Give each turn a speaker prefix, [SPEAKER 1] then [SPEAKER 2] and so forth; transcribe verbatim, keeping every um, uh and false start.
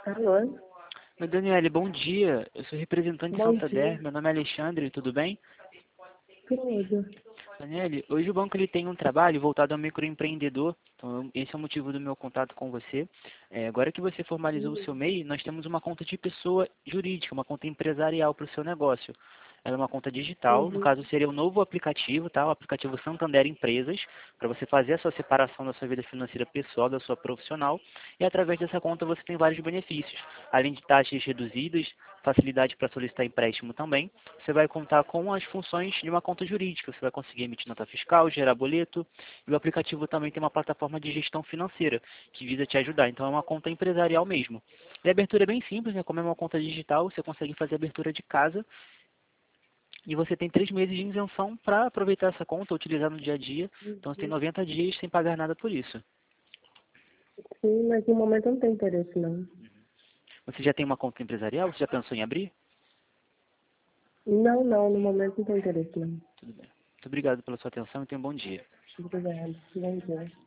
[SPEAKER 1] Alô?
[SPEAKER 2] Oi, Daniele, bom dia. Eu sou representante de
[SPEAKER 1] Bom
[SPEAKER 2] Santander.
[SPEAKER 1] dia.
[SPEAKER 2] Meu nome é Alexandre, tudo bem?
[SPEAKER 1] Tudo.
[SPEAKER 2] Daniele, hoje o banco ele tem um trabalho voltado ao microempreendedor. Então, esse é o motivo do meu contato com você. É, agora que você formalizou o seu M E I, nós temos uma conta de pessoa jurídica, uma conta empresarial para o seu negócio. Ela é uma conta digital, no
[SPEAKER 1] Uhum.
[SPEAKER 2] caso seria um novo aplicativo, tá? O aplicativo Santander Empresas, para você fazer a sua separação da sua vida financeira pessoal, da sua profissional. E através dessa conta você tem vários benefícios. Além de taxas reduzidas, facilidade para solicitar empréstimo também, você vai contar com as funções de uma conta jurídica. Você vai conseguir emitir nota fiscal, gerar boleto. E o aplicativo também tem uma plataforma de gestão financeira, que visa te ajudar. Então é uma conta empresarial mesmo. E a abertura é bem simples, né? Como é uma conta digital, você consegue fazer a abertura de casa. E você tem três meses de isenção para aproveitar essa conta, utilizar no dia a dia. Então você tem
[SPEAKER 1] Uhum.
[SPEAKER 2] noventa dias sem pagar nada por isso.
[SPEAKER 1] Sim, mas no momento eu não tenho interesse, não.
[SPEAKER 2] Você já tem uma conta empresarial? Você já pensou em abrir?
[SPEAKER 1] Não, não, no momento não tenho interesse, não.
[SPEAKER 2] Tudo bem. Muito obrigado pela sua atenção e tenha um bom dia.
[SPEAKER 1] Obrigada. Bom dia.